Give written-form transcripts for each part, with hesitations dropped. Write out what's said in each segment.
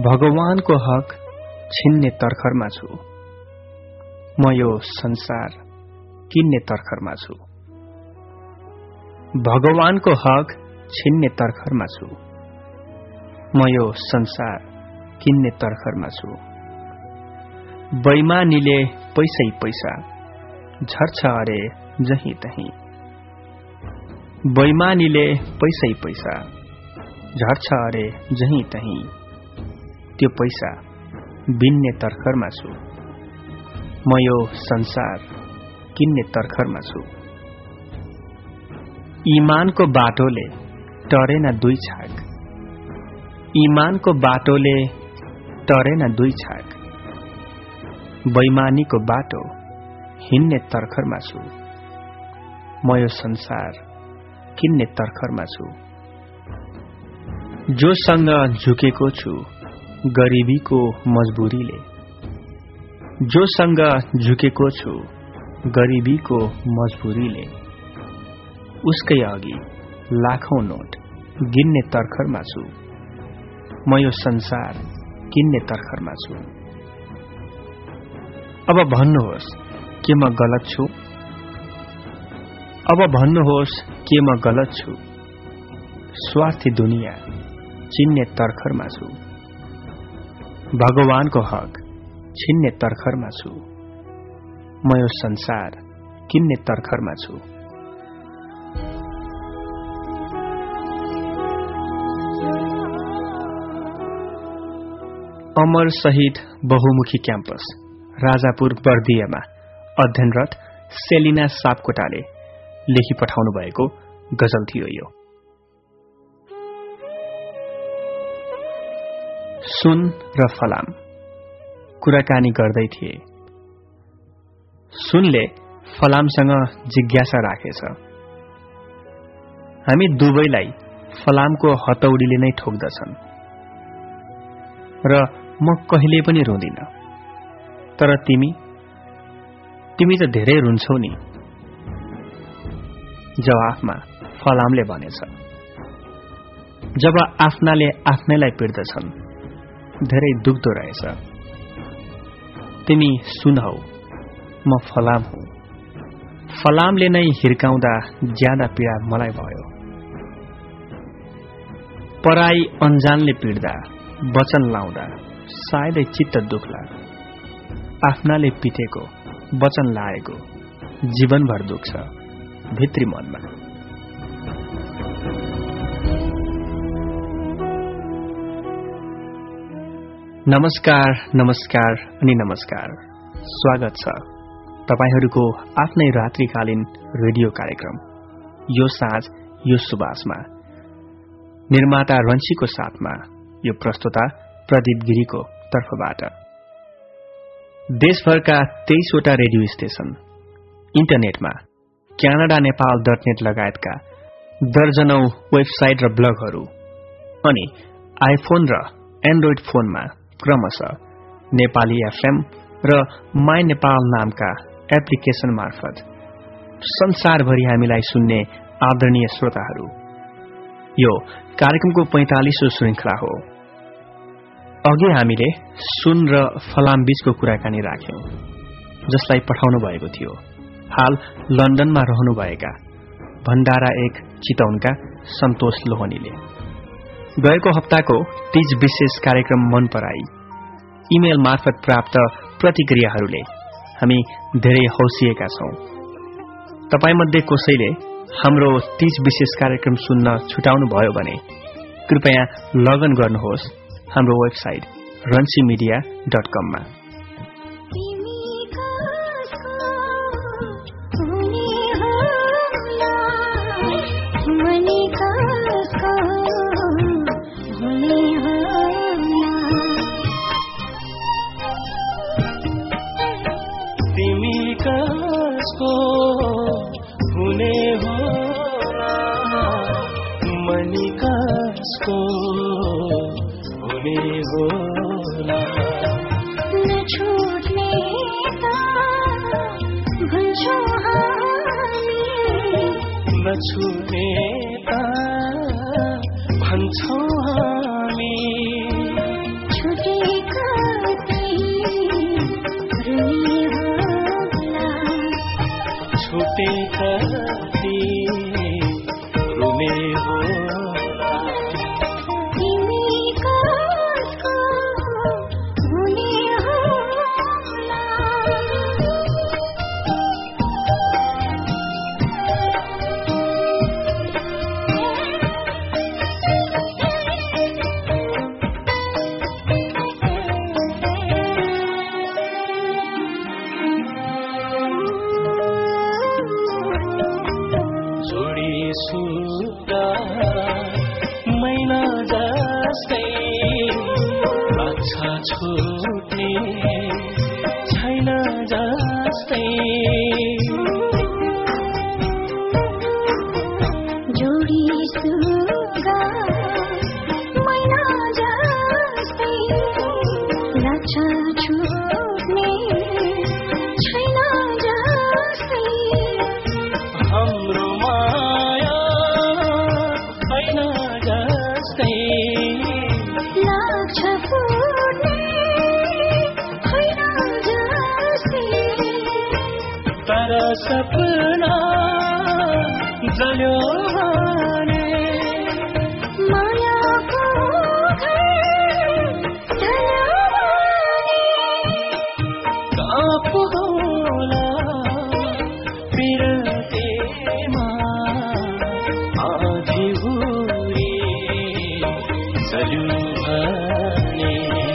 भगवानको हक छिन्ने तर्खरमा छु म यो संसार किन्ने तर्खरमा छु। भगवानको हक छिन्ने तर्खरमा छु म यो संसार किन्ने तर्खरमा छु। बैमानीले पैसै पैसा झर्छ अरे जहीँ तहीँ। बैमानीले पैसै पैसा झर्छ अरे जहीँ तहीँ। त्यो पैसा बिन्ने तर्खरमा छु म यो संसार किन्ने तर्खरमा छु। ईमानको बाटोले टरेन दुई छाक। ईमानको बाटोले टरेन दुई छाक। बैमानीको बाटो हिन्ने तर्खरमा छु म यो संसार किन्ने तर्खरमा छु। जोसँग झुकेको छु गरीबीको मजबुरीले। जोसँग झुकेको छु गरीबीको मजबुरीले। उसकै अघि लाखौं नोट गिन्ने तर्खरमा छु म यो संसार किन्ने तर्खरमा छु। अब भन्नुहोस् के म गलत छु? अब भन्नुहोस् के म गलत छु? स्वार्थी दुनिया चिन्ने तर्खरमा छु। भगवानको हक छिन्ने तर्खरमा छु म यो संसार किन्ने तर्खरमा छु। अमर शहीद बहुमुखी क्याम्पस राजापुर बर्दियामा अध्ययनरत सेलिना सापकोटाले लेखी पठाउनु भएको गजल थियो यो। सुन र फलाम कुराकानी गर्दै थिए। सुनले फलामसँग जिज्ञासा राखेछ। हामी दुवैलाई फलामको हतौडीले नै ठोक्दछन् र म कहिले पनि रुँदिन। तर तिमी त धेरै रुन्छौ नि। जवाफमा फलामले भनेछ, जब आफ्नाले आफ्नैलाई पिर्दछन् धेरै दुख्दो रहेछ। तिमी सुन हौ, म फलाम हुँ। फलामले नै हिर्काउँदा ज्यादा पीडा मलाई भयो। पराई अन्जानले पिट्दा वचन लाउँदा सायदै चित्त दुख्ला। आफ्नाले पिटेको वचन लाएको जीवनभर दुख्छ भित्री मनमा। नमस्कार नमस्कार अनि नमस्कार। स्वागत छ तपाईहरूको आफ्नै रात्रिकालीन रेडियो कार्यक्रम यो साँझ यो सुबासमा। निर्माता रन्सीको साथमा यो प्रस्तुता प्रदीप गिरीको तर्फबाट। देशभरका 23 वटा रेडियो स्टेशन, इन्टरनेटमा क्यानाडा नेपाल .नेट लगायतका दर्जनौं वेबसाइट र ब्लगहरू अनि आइफोन र एन्ड्रोइड फोनमा क्रमशः नेपाली एफएम र माई नेपाल नामका एप्लिकेशन मार्फत संसारभरि हामीलाई सुन्ने आदरणीय श्रोताहरू, यो कार्यक्रमको 45औं श्रृंखला हो। अघि हामीले सुन र फलाम बीचको कुराकानी राख्यौं, जसलाई पठाउनु भएको थियो हाल लन्डनमा रहनुभएका भण्डारा 1 चितौनका सन्तोष लोहनीले। गएको हप्ताको तीज विशेष कार्यक्रम मन पराई इमेल मार्फत प्राप्त प्रतिक्रियाहरूले हामी धेरै हौसिएका छौं। तपाईमध्ये कसैले हाम्रो तीज विशेष कार्यक्रम सुन्न छुटाउनु भयो भने कृपया लगइन गर्नुहोस् हाम्रो वेबसाइट ransimedia.com मा। छुने भन्छौं हामी, छुट छुटे कति रुने होला छुट्ने छैन जस्तै जोडी सुगा मैना जस्तै लाग्छ छुट्ने छैन जस्तै हाम्रो माया छैन जस्तै लाग्छ सपना जल्यो भने मायाको कापु होला बिरतेमा आधी हुरी जल्यो भने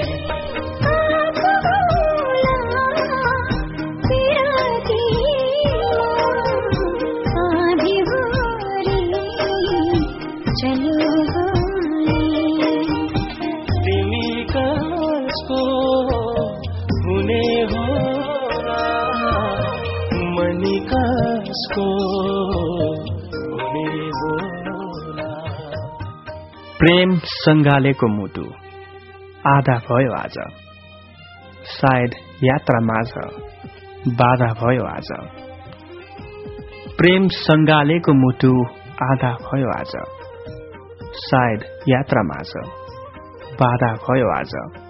प्रेम सङ्गालेको मुटु आधा भयो आज सायद यात्रा माझ बाधा भयो आज प्रेम सङ्गालेको मुटु आधा भयो आज सायद यात्रा माझ बाधा भयो आज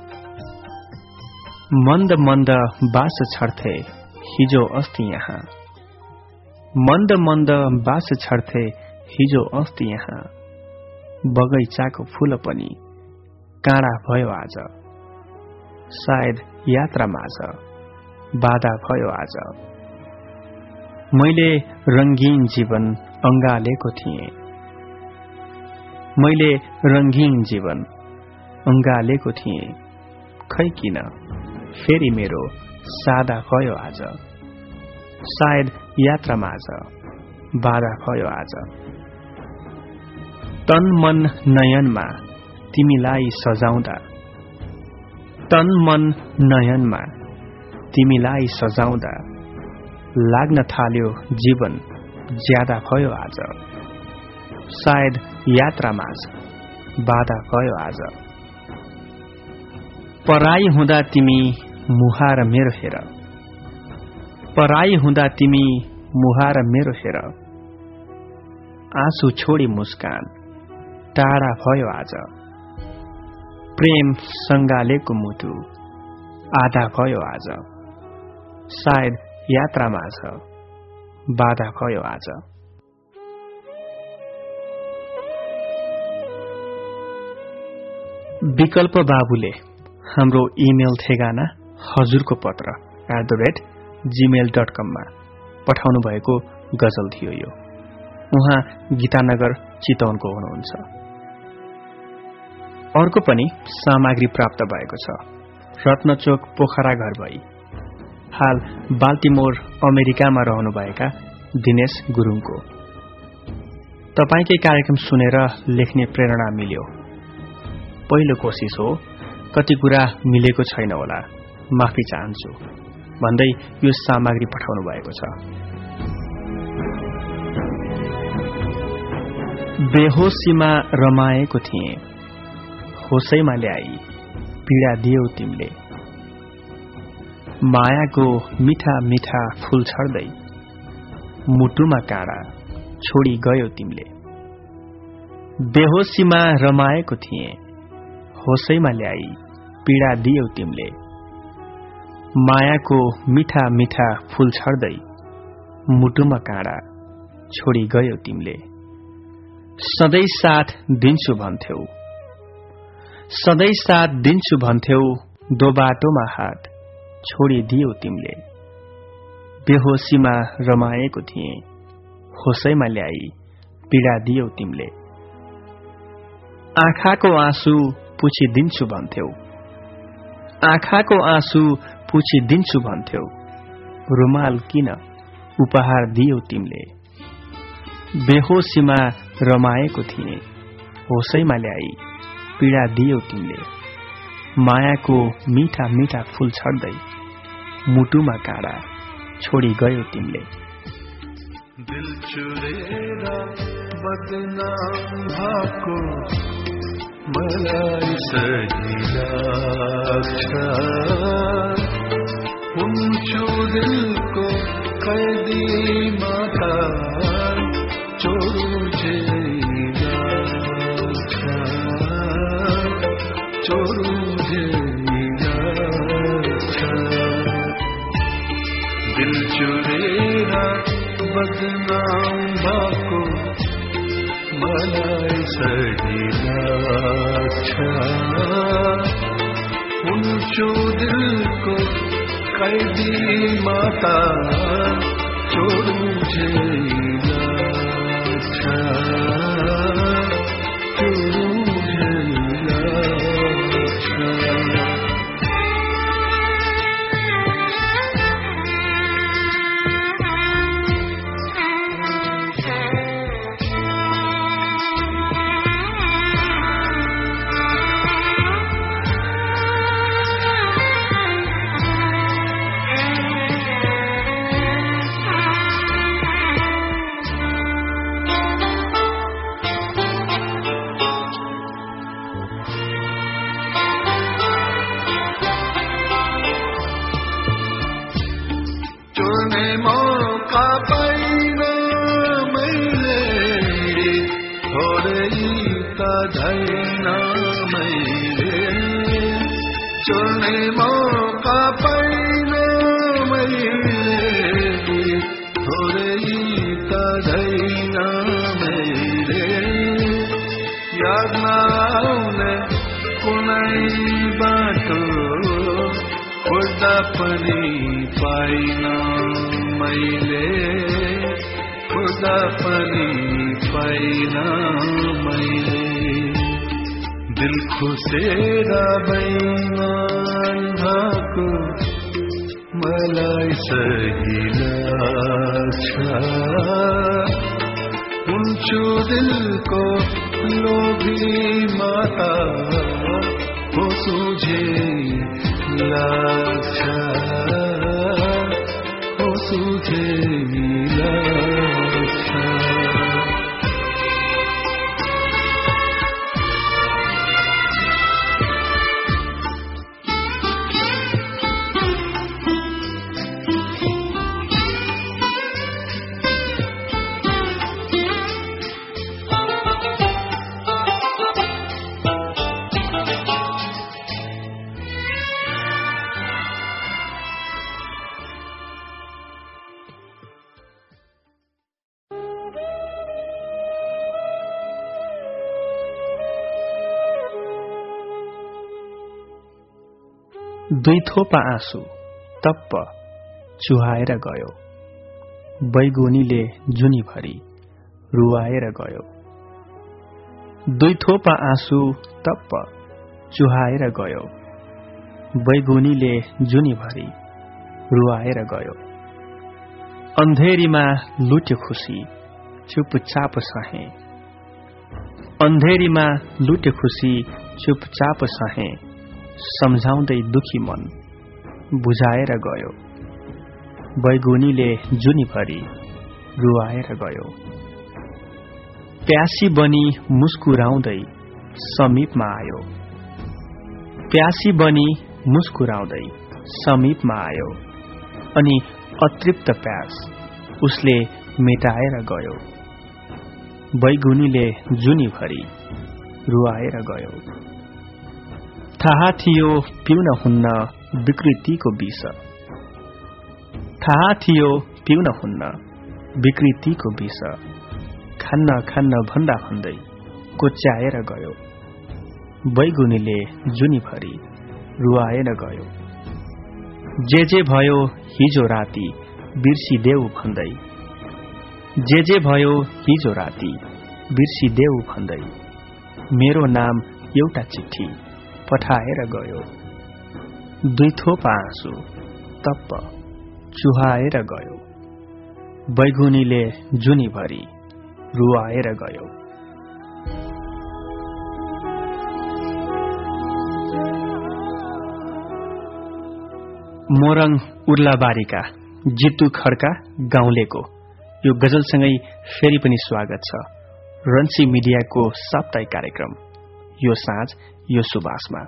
मन्द मन्द बास छर्थे हिजो अस्ति यहाँ मन्द मन्द बास छर्थे हिजो अस्ति यहाँ बगैँचाको फूल पनि काँडा भयो आज सायद यात्रा माझ बाधा भयो आज मैले रंगीन जीवन अंगालेको थिएँ मैले रंगीन जीवन अंगालेको थिएँ खै किन फेरि मेरो सादा भयो आज सायद यात्रा माझ बाधा भयो आज तन मन नयनमा तिमीलाई सजाउँदा तन मन नयनमा तिमीलाई सजाउँदा लाग्न थाल्यो जीवन ज्यादा भयो आज सायद यात्रा माझ बाधा भयो आज पराई हुँदा तिमी मुहार मेरो हेर पराई हुँदा तिमी मुहार मेरो हेर आँसु छोडी मुस्कान टाढा भयो आज प्रेम सङ्गालेको मुटु आधा भयो आज सायद यात्रा माझ बाधा भयो आज विकल्प बाबुले हाम्रो इमेल ठेगाना हजुरको पत्र @gmail.com मा पठाउनु भएको गजल थियो यो उहाँ गीतानगर चितवनको हुनुहुन्छ अर्को पनि सामग्री प्राप्त भएको छ रत्नचोक पोखरा घर भई हाल बाल्टिमोर अमेरिकामा रहनुभएका दिनेश गुरुङको तपाईकै कार्यक्रम सुनेर लेख्ने प्रेरणा मिल्यो पहिलो कोशिश हो कति कुरा मिलेको छैन होला माफी चाहन्छु भन्दै यो सामग्री पठाउनु भएको छ बेहोसीमा रमाएको थिए होसैमा ल्याई पीडा दियौ तिमीले मायाको मिठा मिठा फूल छर्दै मुटुमा काँडा छोडी गयो तिमीले बेहोसीमा रमाएको थिए होसैमा ल्याई पीडा दियौ तिमीले मायाको मिठा मिठा फूल छर्दै मुटुमा काँडा छोडी गयो तिमीले। सधैँ साथ दिन्छु भन्थ्यौ, सधैँ साथ दिन्छु भन्थ्यौ, दो बाटोमा हात छोडिदियौ तिमीले। बेहोसीमा रमाएको थिएँ, होसैमा ल्याई पीडा दियौ तिमीले। आँखाको आँसु पुछिदिन्छु भन्थ्यौ, आँखाको आँसु पुछिदिन्छु भन्थ्यौ, रुमाल किन उपहार दियौ तिमीले। बेहोसीमा रमाएको थिएँ, होसैमा ल्याई पीडा दियौ तिमीले। मायाको मीठा मीठा फूल छर्दै मुटुमा काँडा छोडी गयो तिमीले। दिल चुरेर बदनाम भएको मलाई सही लाग्छ। हुन्छु दिलको कैदी माता चोरू झै लाग्छ, चोरू झै लाग्छ। दिल चुरेर बदनाम भएको मलाई सही लाग्छ। हुन्छु दिलको कैदी माता चोरू झै लाग्छ, चोरू झै लाग्छ। दिल खुसेर बैमान भएको मलाई सही लाग्छ। हुन्छु दिलको लोभी माता होसु झै लाग्छ, होसु झै लाग्छ। दुई थोपा आँसु तप्प चुहाएर गयो, बैगुनीले जुनीभरि रुवाएर गयो। दुई थोपा आँसु तप्प चुहाएर गयो, बैगुनीले जुनीभरि रुवाएर गयो। अन्धेरीमा लुट्यो खुसी चुपचाप सहे, अन्धेरीमा लुट्यो खुसी चुपचाप सहे। सम्झाउँदै दुखी मन बुझाएर गयो, बैगुनीले जुनीभरि रुवाएर गयो। प्यासी बनी मुस्कुराउँदै समीपमा आयो, प्यासी बनी मुस्कुराउँदै समीपमा आयो। अनि अतृप्त प्यास उसले मेटाएर गयो, बैगुनीले जुनीभरि रुवाएर गयो। थाहा थियो पिउन हुन्न विकृतिको विष, थाहा थियो पिउन हुन्न विकृतिको विष खान्न खान्न भन्दा भन्दै कोच्याएर गयो। बैगुनीले जुनीभरि रुवाएर गयो। जे भयो हिजो राति बिर्सिदेऊ भन्दै, जे भयो हिजो राति बिर्सिदेऊ भन्दै मेरो नाम एउटा चिठी पठाएर गयो। दुई थोपा आँसु तप्प चुहाएर गयो। बैगुनीले जुनीभरि रुवाएर गयो। मोरङ उर्लाबारीका जितु खड्का गाउँलेको यो गजलसँगै फेरि पनि स्वागत छ रन्सी मिडियाको साप्ताहिक कार्यक्रम यो साँझ यो सुबासमा।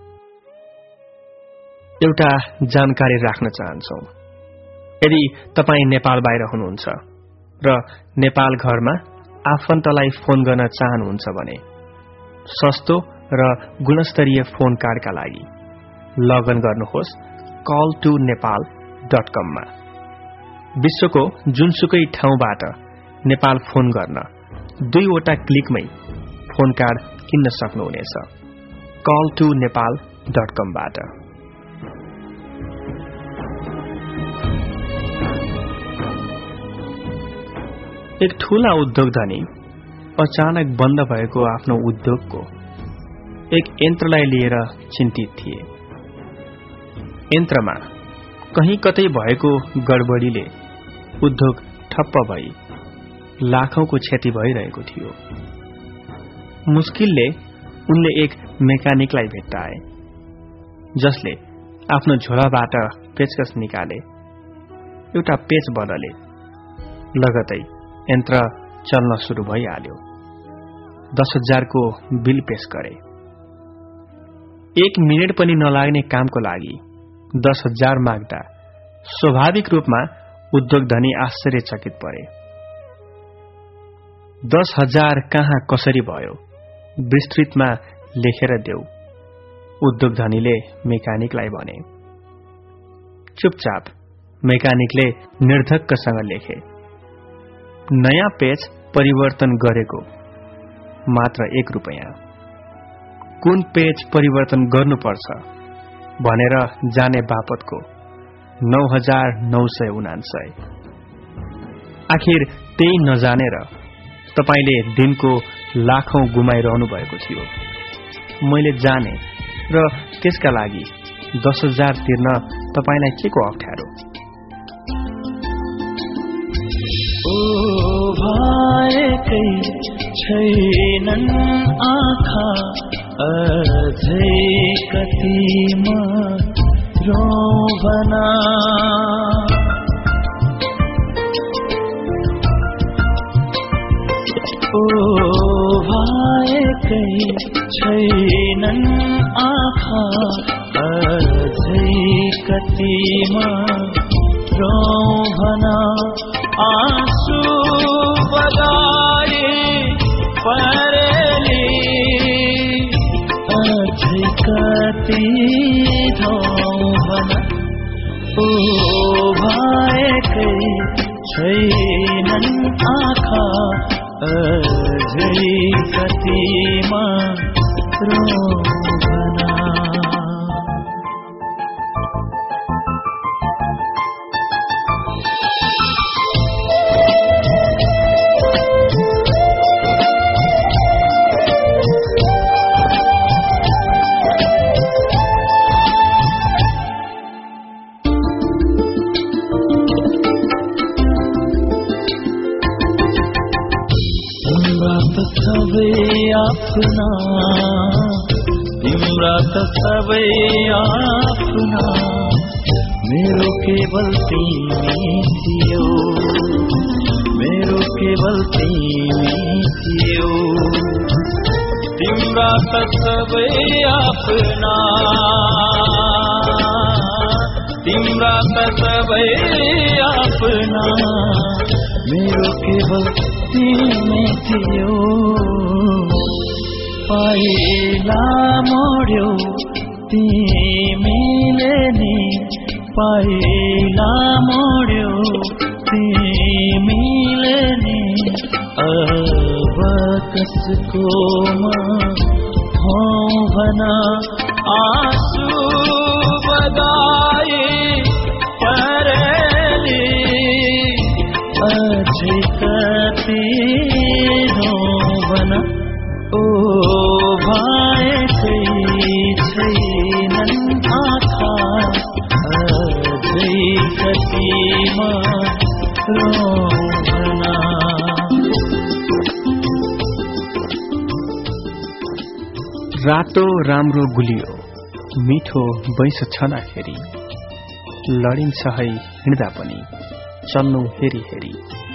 एउटा जानकारी राख्न चाहन्छौ। यदि तपाई नेपाल बाहिर हुनुहुन्छ र नेपाल घरमा आफन्तलाई फोन गर्न चाहनुहुन्छ भने सस्तो र गुणस्तरीय फोन कार्डका लागि लगइन गर्नुहोस् call2nepal.com मा। विश्वको जुनसुकै ठाउँबाट नेपाल फोन गर्न 2 वटा क्लिकमै फोन कार्ड किन्न सक्नुहुनेछ call2nepal.com बाट। एक ठूला उद्योग धनी अचानक बन्द भएको आफ्नो उद्योगको एक यन्त्रलाई लिएर चिन्तित थिए। यन्त्रमा कहीं कतै भएको गडबडीले उद्योग ठप्प भई लाखौंको क्षति भइरहेको थियो। मुस्किलले उनले एक मेकानिकलाई भेट्टाए जसले आफ्नो झोलाबाट पेचकस निकाले। एउटा पेच बदले लगतै यन्त्र चल्न सुरु भइहाल्यो। 10,000 को बिल पेश गरे। 1 मिनेट पनि नलाग्ने कामको लागि 10,000 माग्दा स्वाभाविक रूपमा उद्योग धनी आश्चर्यचकित परे। 10,000 कहाँ कसरी भयो विस्तृतमा लेखेर देऊ, उद्योग धनीले मेकानिकलाई भने। चुपचाप मेकानिकले निर्धक्कसँग लेखे। नयाँ पेच परिवर्तन गरेको मात्र 1 रुपैयाँ। कुन पेच परिवर्तन गर्नुपर्छ भनेर जाने बापतको 9,999। आखिर त्यही नजानेर तपाईले दिनको लाखौं गुमाइरहनु भएको थियो। मैले जाने र त्यसका लागि 10,000 तिर्न तपाईलाई के को अप्ठ्यारो? ओ भएकै छैनन् आँखा अझै कतिमा रोबना। ओ भएकै छैनन् आँखा अझै कतिमा रोबना। आँसु बगाए परेली अझै कति धोबना। ओ भएकै छैनन् आँखा अझै कतिमा रोबना। आफ्ना तिम्रा त सबै आफ्ना, मेरो केवल तिमी थियो, मेरो केवल तिमी थियो। तिम्रा त सबै आफ्ना, तिम्रा त सबै आफ्ना, मेरो केवल तिमी थियो। पहिला मोड्यो तिमीले नि, पहिला मोड्यो तिमी अब कसको म हौं भना आँसु बगाए परली अझै कति हौं भना ओ भएकै छैनन् आँखा अझै कति म रोभना रातो राम्रो गुलियो मिठो वैंश छँदाखेरि लडिन्छ है हिँड्दा पनि चल्नु हेरी हेरी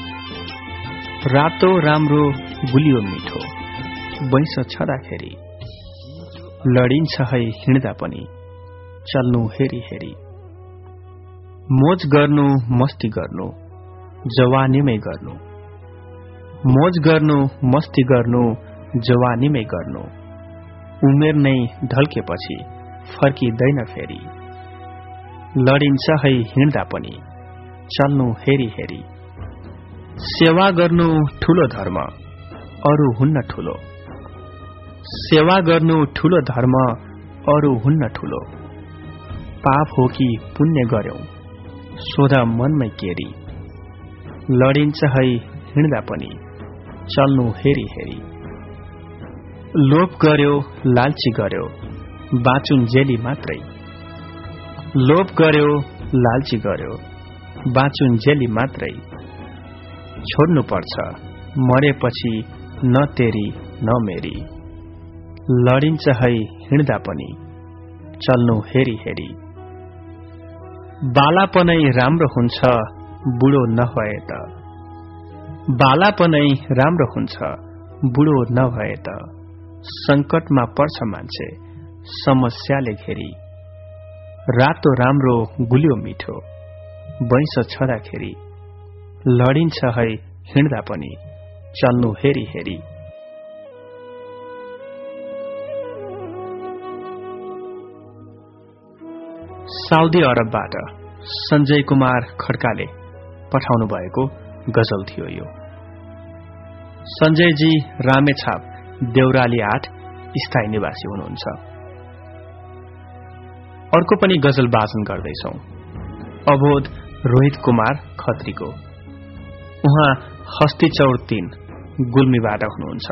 रातो राम्रो गुलियो मिठो वैंश छँदाखेरि लडिन्छ है हिँड्दा पनि चल्नु हेरी हेरी मोज गर्नु मस्ती गर्नु जवानीमै गर्नु मोज गर्नु मस्ती गर्नु जवानीमै गर्नु उमेर नै ढल्केपछि फर्किँदैन फेरि लडिन्छ है हिँड्दा पनि चल्नु हेरी हेरी सेवा गर्नु ठूलो धर्म अरू हुन्न ठूलो सेवा गर्नु ठूलो धर्म अरू हुन्न ठूलो पाप हो कि पुण्य गर्यौ सोध मनमै केरी लडिन्छ है हिँड्दा पनि चल्नु हेरी हेरी लोभ गर्यो लालची गर्यो बाँचुन्जेली मात्रै लोभ गर्यो लालची गर्यो बाँचुन्जेली मात्रै छोड्नु पर्छ मरेपछि न तेरी न मेरी लडिन्छ है हिँड्दा पनि चल्नु हेरी हेरी बालापनै राम्रो हुन्छ बुढो नभए त बालापनै राम्रो हुन्छ बुढो नभए त संकटमा पर्छ मान्छे समस्याले घेरी रातो राम्रो गुलियो मिठो वैंश छँदाखेरि लडिन्छ है हिँड्दा पनि चल्नु हेरी हेरी साउदी अरबबाट सञ्जय कुमार खड्काले पठाउनु भएको गजल थियो यो। सञ्जयजी रामेछाप देउराली 8 स्थायी निवासी हुनुहुन्छ। अर्को पनि गजल वाचन गर्दैछौ। अबोध रोहित कुमार खत्रीको। उहाँ हस्तीचौर 3 गुल्मीबाट हुनुहुन्छ।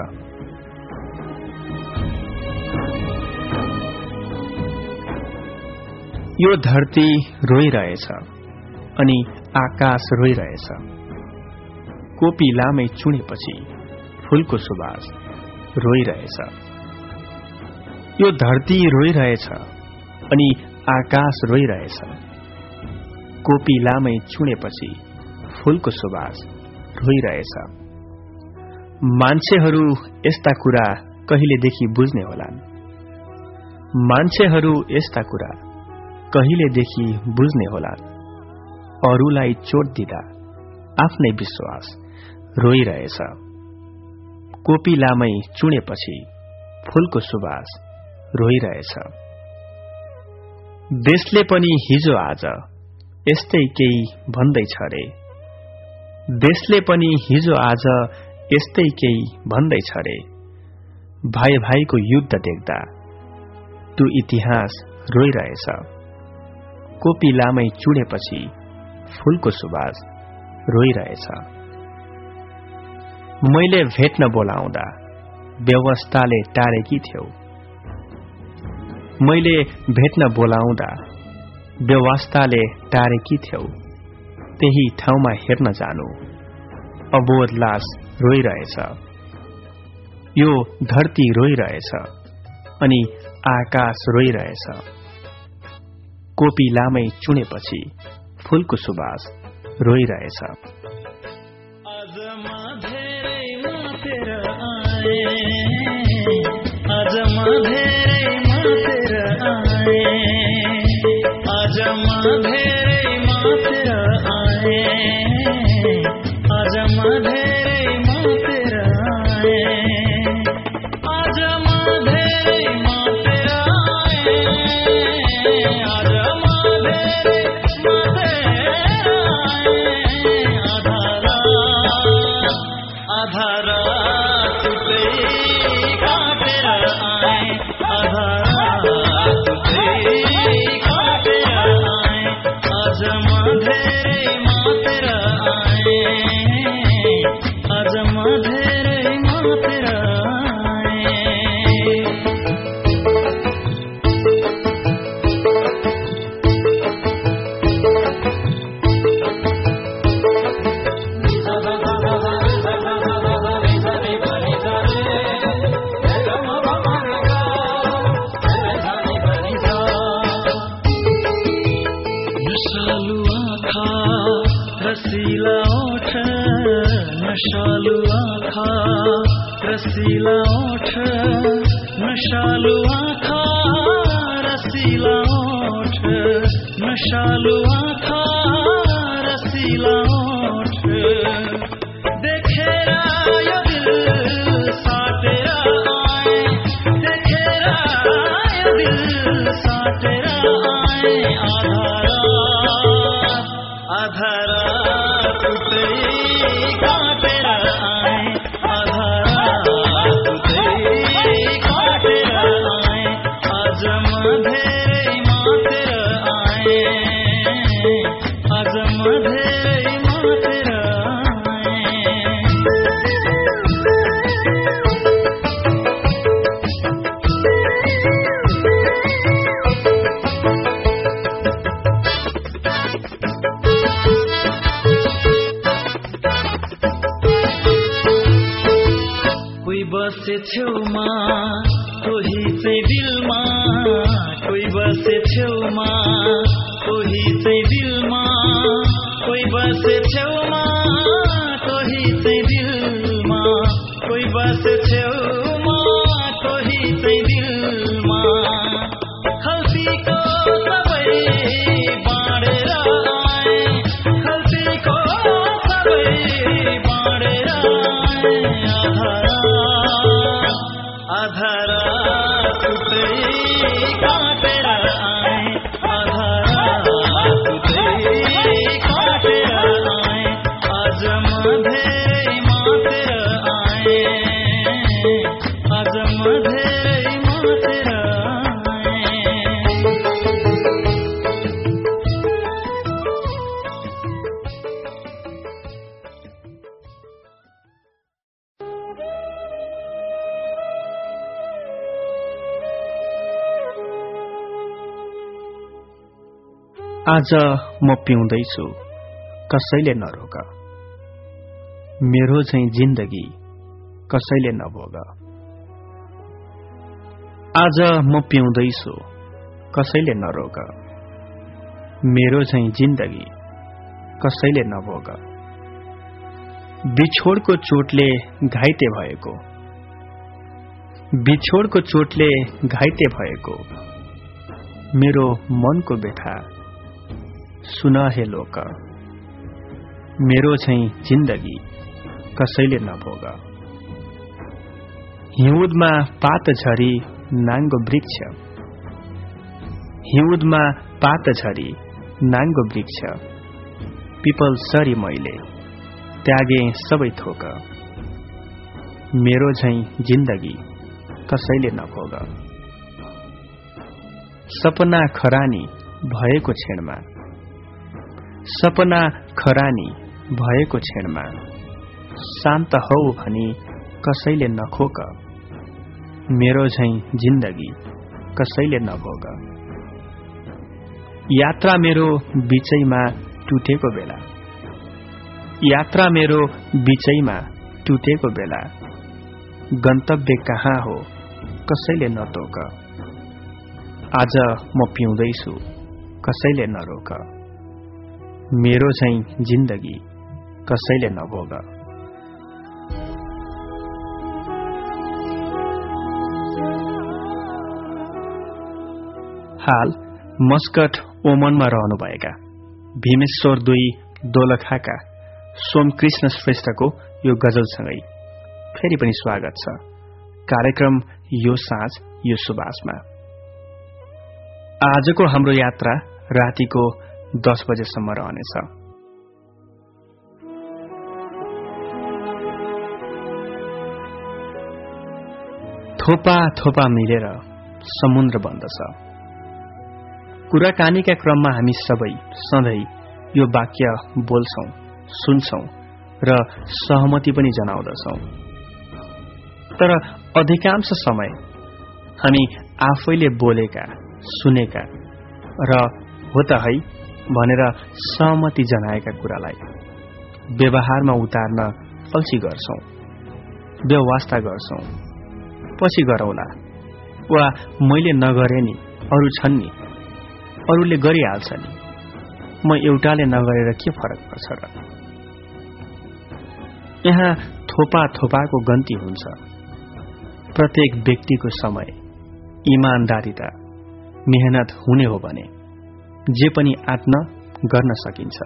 यो धरती रोइरहेछ अनि आकाश रोइरहेछ। कोपी लामै चुनेपछि फूलको सुवास रोइरहेछ। यो धरती रोइरहेछ अनि आकाश रोइरहेछ। कोपी लामै चुनेपछि फूलको सुवास रोइरहेछ। मान्छेहरू यस्ता कुरा कहिलेदेखि बुझ्ने होलान्। मान्छेहरू यस्ता कुरा कहिलेदेखि बुझ्ने होलान्। अरूलाई चोट दिँदा आफ्नै विश्वास रोइरहेछ। कोपी लामै चुनेपछि फूलको सुवास रोइरहेछ। देशले पनि हिजो आज यस्तै केही भन्दैछ रे। देशले पनि हिजो आज यस्तै केही भन्दैछ रे। भाइ भाइको युद्ध देख्दा त्यो इतिहास रोइरहेछ। कोपी लामै चुडेपछि फूलको सुवास रोइरहेछ। मैले भेट्न बोलाउँदा व्यवस्थाले टारेकी थियौ। मैले भेट्न बोलाउँदा व्यवस्थाले टारेकी थियौ। त्यही ठाउँमा हेर्न जानु अबोध लास रोइरहेछ। यो धरती रोइरहेछ अनि आकाश रोइरहेछ। कोपी लामै चुनेपछि फूलको सुवास रोइरहेछ। आधा रात तुझे काटेर आए, आधा रात तुझे काटेर आए, आज मधेरे मातेर आए, आज मधेरे मातेर आए। रसीला ओठ, नशालु आँखा, रसीला ओठ, नशालु आँखा, रसीला ओठ, नशालु आँखा, रसीला ओठ। देखेर यो दिल साटेर आए, देखेर यो दिल साटेर आए, आधा रात तुझे काटेर आए, आधा रात तुझे काटेर आए, आज मधेरे मातेर आए, आज मधेरे मातेर आए। बसे छेउमा कोही चाहिँ दिलमा, कोही बसे छेउमा कोही चाहिँ दिलमा, कोही बसे छेउमा कोही चाहिँ दिलमा, कोही बसे छेउमा कोही चाहिँ दिलमा। खल्तीको सबै बाँडेर आए, खल्तीको सबै बाँडेर आए, आधा रात तुझे काटेर आए, आधा रात तुझे काटेर आए, आज मधेरे मातेर आए, आज मधेरे मातेर आए। आज म पिउँदैछु कसैले नरोक, मेरो चाहिँ जिन्दगी कसैले नभोग। आज म पिउँदैछु कसैले नरोक, मेरो चाहिँ जिन्दगी कसैले नभोग। बिछोडको चोटले घाइते भएको, बिछोडको चोटले घाइते भएको, मेरो मनको व्यथा सुन हे लोक, मेरो चाहिँ जिन्दगी कसैले नभोग। हिउँदमा पात झरी नाङ्गो वृक्ष, हिउँदमा पात झरी नाङ्गो वृक्ष, पिपल सरी मैले त्यागे सबै थोक, मेरो चाहिँ जिन्दगी कसैले नभोग। सपना खरानी भएको क्षणमा, सपना खरानी भएको क्षणमा, शान्त हौ भनी कसैले नखोक, मेरो चाहिँ जिन्दगी कसैले नभोग। यात्रा मेरो बिचैमा टुटेको बेला, यात्रा मेरो बिचैमा टुटेको बेला, गन्तव्य कहाँ हो कसैले नतोक, आज म पिउँदैछु कसैले नरोक, मेरो चाहिँ जिन्दगी कसैले नभोग। हाल मस्कट ओमनमा रहनुभएका भीमेश्वर 2 दोलखाका सोमकृष्ण श्रेष्ठको यो गजलसँगै फेरि पनि स्वागत छ कार्यक्रम यो साँझ यो सुबासमा। आजको हाम्रो यात्रा रातिको 10 बजेसम्म रहनेछ। थोपा थोपा मिलेर समुद्र बन्दछ। कुराकानीका क्रममा हामी सबै सधैँ यो वाक्य बोल्छौं, सुन्छौं र सहमति पनि जनाउँदछौं। तर अधिकांश समय हामी आफैले बोलेका, सुनेका र हो त है भनेर सहमति जनाएका कुरालाई व्यवहारमा उतार्न अल्छी गर्छौं, व्यवस्था गर्छौं, पछि गरौला वा मैले नगरे नि अरू छन् नि, अरूले गरिहाल्छ नि, म एउटाले नगरेर के फरक पर्छ र। यहाँ थोपा थोपाको गन्ती हुन्छ। प्रत्येक व्यक्तिको समय, इमानदारिता, मेहनत हुने हो भने जे पनि आत्न गर्न सकिन्छ।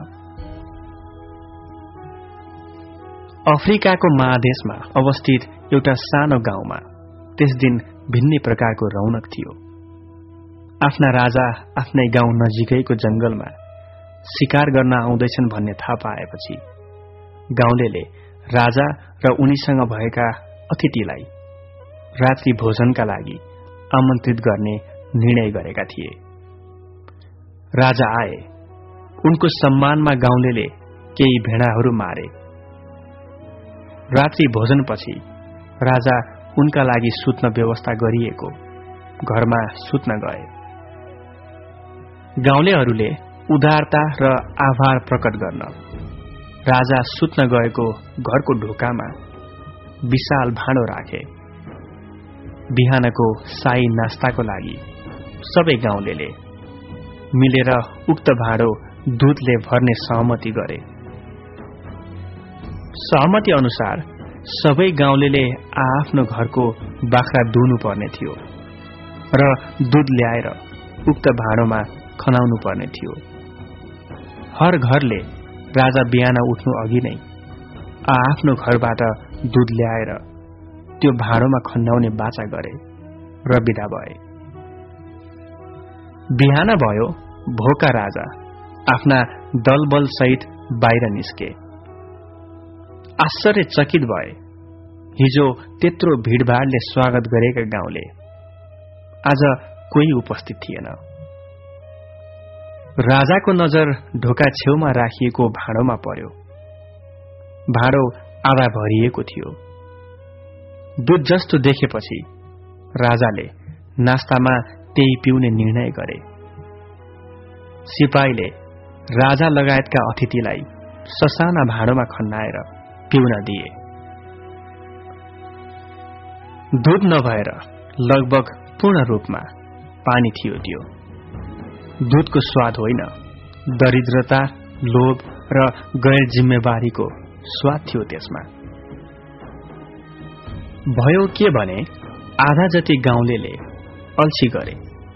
अफ्रिकाको महादेशमा अवस्थित एउटा सानो गाउँमा त्यस दिन भिन्नै प्रकारको रौनक थियो। आफ्ना राजा आफ्नै गाउँ नजिकैको जंगलमा शिकार गर्न आउँदैछन् भन्ने थाहा पाएपछि गाउँलेले राजा र उनीसँग भएका अतिथिलाई रात्रि भोजनका लागि आमन्त्रित गर्ने निर्णय गरेका थिए। राजा आए। उनको सम्मानमा गाउँलेले केही भेडाहरू मारे। रात्रि भोजनपछि राजा उनका लागि सुत्न व्यवस्था गरिएको घरमा सुत्न गए। गाउँलेहरूले उदारता र आभार प्रकट गर्न राजा सुत्न गएको घरको ढोकामा विशाल भाँडो राखे। बिहानको शाही नास्ताको लागि सबै गाउँलेले मिलेर उक्त भाँडो दूधले भर्ने सहमति गरे। सहमति अनुसार सबै गाउँलेले आफ्नो घरको बाख्रा दुहुनु पर्ने थियो र दूध ल्याएर उक्त भाँडोमा खनाउनु पर्ने थियो। हर घरले राजा बिहान उठ्नु अघि नै आफ्नो घरबाट दूध ल्याएर त्यो भाँडोमा खन्याउने बाचा गरे र बिदा भए। बिहान भयो, भोका राजा आफ्ना दलबल सहित बाहिर निस्के। आश्चर्यचकित भए। हिजो त्यत्रो भीड़भाड़ले स्वागत गरेका गाउँले आज कोही उपस्थित थिएन। राजाको नजर ढोका छेउमा राखिएको भाँडोमा पर्यो। भाँडो आधा भरिएको थियो। दूध जस्तो देखेपछि राजाले नास्तामा त्यही पिउने निर्णय गरे। सिपाहीले राजा लगायतका अतिथिलाई ससाना भाँडोमा खन्नाएर पिउन दिए। दूध नभएर लगभग पूर्ण रूपमा पानी थियो त्यो। दूधको स्वाद होइन, दरिद्रता, लोभ र गैर जिम्मेवारीको स्वाद थियो त्यसमा। भयो के भने आधा जति गाउँलेले अल्छी गरे।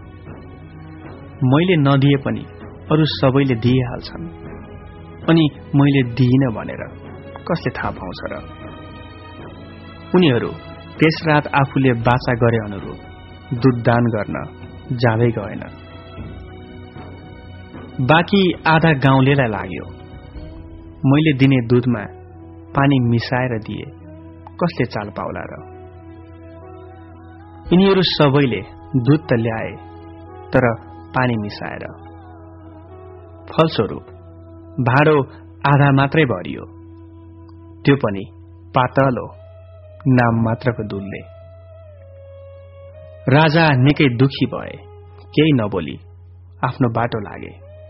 मैले नदिए पनि अरू सबैले दिइहाल्छन्, अनि मैले दिइन भनेर कसले थाहा पाउँछ र। उनीहरू त्यस रात आफूले बाचा गरे अनुरूप दूध दान गर्न जाँदै गएन। बाँकी आधा गाउँलेलाई लाग्यो मैले दिने दूधमा पानी मिसाएर दिए कसले चाल पाउला र। यिनीहरू सबैले दूध त ल्याए तर पानी मिसाएर। फलस्वरूप भाँडो आधा मात्रै भरियो, त्यो पनि पातलो नाम मात्रको दूधले। राजा निकै दुखी भए। केही नबोली आफ्नो बाटो लागे।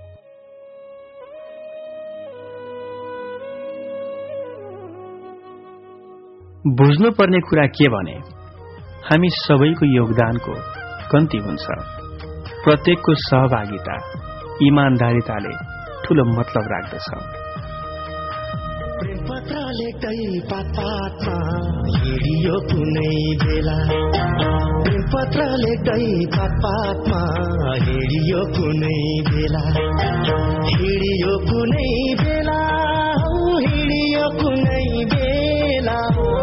बुझ्नुपर्ने कुरा के भने हामी सबैको योगदानको कम्ती हुन्छ। प्रत्येकको सहभागिता इमानदारिताले ठूलो मतलब राख्दछ। प्रेम पत्र लेख्दै पातपातमा हिँडियो कुनै बेला, प्रेम पत्र लेख्दै पातपातमा हिँडियो कुनै बेला, हिँडियो कुनै बेला, हिँडियो कुनै बेला,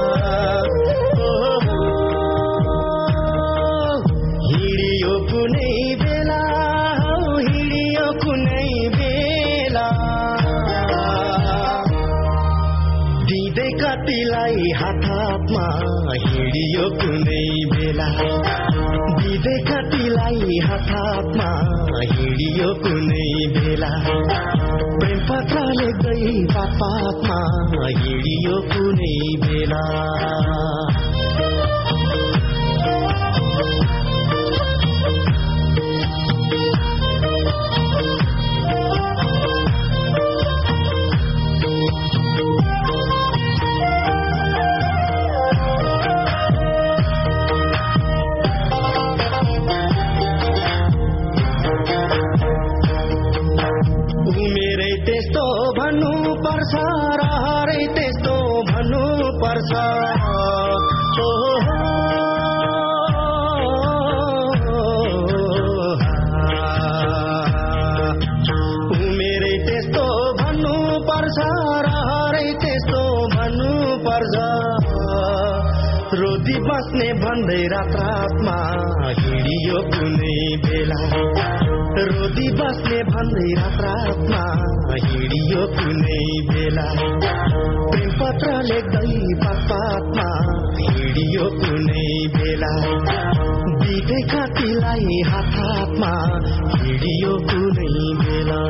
हिँडियो कुनै बेला, हिँडियो कुनै बेला, दिँदै कतै कतिलाई हात हातमा हिँडियो कुनै बेला दिँदै कतिलाई हात हातमा हिँडियो कुनै बेला प्रेम पत्र लेख्दै पातमा हिँडियो कुनै बेला रोदी बस्ने भन्दै रात रातमा हिँडियो कुनै बेला रोदी बस्ने भन्दै रात रातमा हिँडियो कुनै बेला प्रेम पत्र लेख्दै पातमा हिँडियो कुनै बेला दिँदै कतिलाई हात हातमा हिँडियो कुनै बेला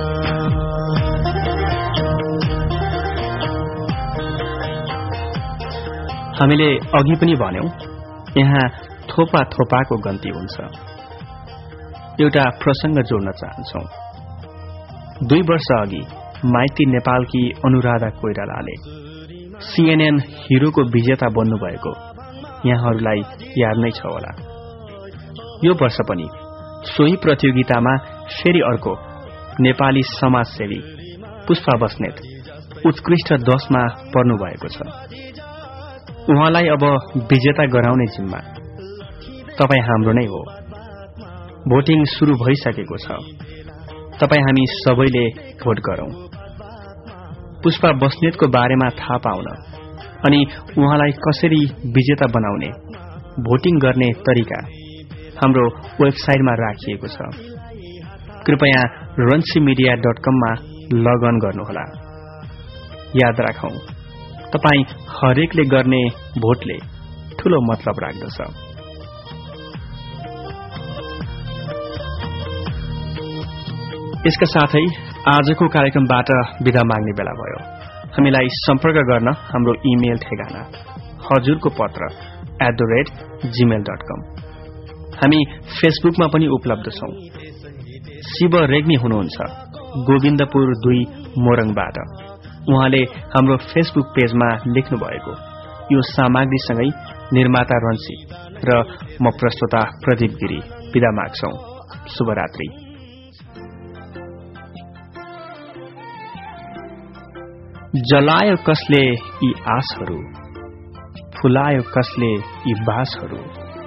हामीले अघि पनि भन्यौं यहाँ थोपा थोपाको गन्ती हुन्छ। एउटा प्रसंग जोड्न चाहन्छौं। 2 वर्ष अघि माइती नेपालकी अनुराधा कोइरालाले CNN हिरोको विजेता बन्नुभएको यहाँहरूलाई याद नै छ होला। यो वर्ष पनि सोही प्रतियोगितामा फेरि अर्को नेपाली समाजसेवी पुष्पा बस्नेत उत्कृष्ट 10 मा पर्नुभएको छ। उहाँलाई अब विजेता गराउने जिम्मा तपाई हाम्रो नै हो। भोटिङ सुरु भइसकेको छ। तपाई हामी सबैले भोट गरौं। पुष्पा बस्नेतको बारेमा थाहा पाउन अनि उहाँलाई कसरी विजेता बनाउने भोटिङ गर्ने तरिका हाम्रो वेबसाइटमा राखिएको छ। कृपया ranchimedia.com मा लगअन गर्नुहोला। याद राखौं, तपाई हरेकले गर्ने भोटले ठूलो मतलब राख्दछ। यसका साथै आजको कार्यक्रमबाट बिदा माग्ने बेला भयो। हामीलाई सम्पर्क गर्न हाम्रो इमेल ठेगाना हजुरको पत्र @gmail.com। हामी फेसबुकमा पनि उपलब्ध छौं। शिव रेग्मी हुनुहुन्छ गोविन्दपुर 2 मोरङबाट। उहाँले हाम्रो फेसबुक पेजमा लेख्नु भएको यो सामग्रीसँगै निर्माता रन्सी र म प्रस्तोता प्रदीप गिरी बिदा माग्छौं। शुभरात्रि। जलायो कसले यी आशहरू, फुलायो कसले यी बासहरू।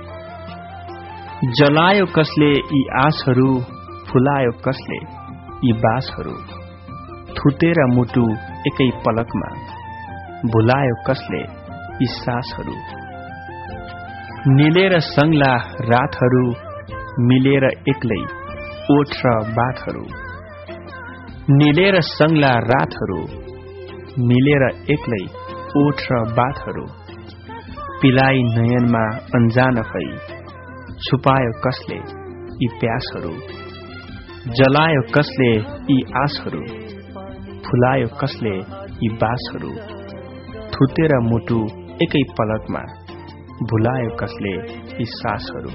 जलायो कसले यी आशहरू, फुलायो कसले यी बासहरू। थुतेर मुटु एकै पलकमा भुलायो कसले यी सासहरू। निलेर संगला रातहरू, मिलेर एक्लै ओठ र बातहरू। निलेर संगला रातहरू, मिलेर एक्लै ओठ र बातहरू। पिलाई नयनमा अनजान भई छुपायो कसले यी प्यासहरू। जलायो कसले यी आशहरू, फुलायो कसले यी बासहरू। थुतेर मुटु एकै पलकमा भुलायो कसले यी सासहरू।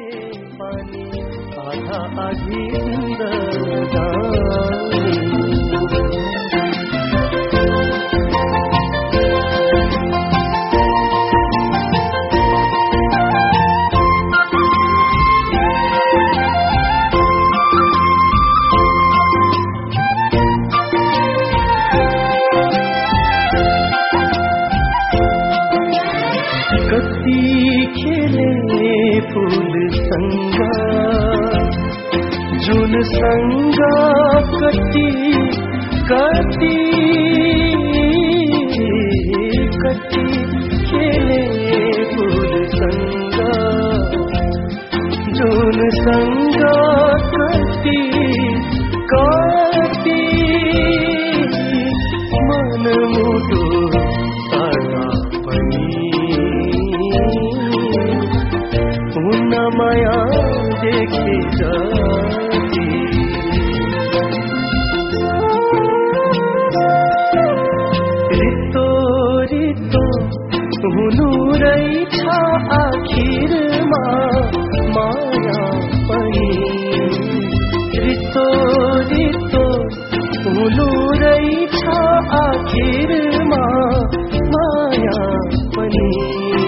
जुन संग कति कति कति खेले फूल संग जुन संग कति कति मन मुटु सारा हुनु रहेछ आखिरमा माया पनि रितो रितो हुनु रहेछ आखिरमा माया पनि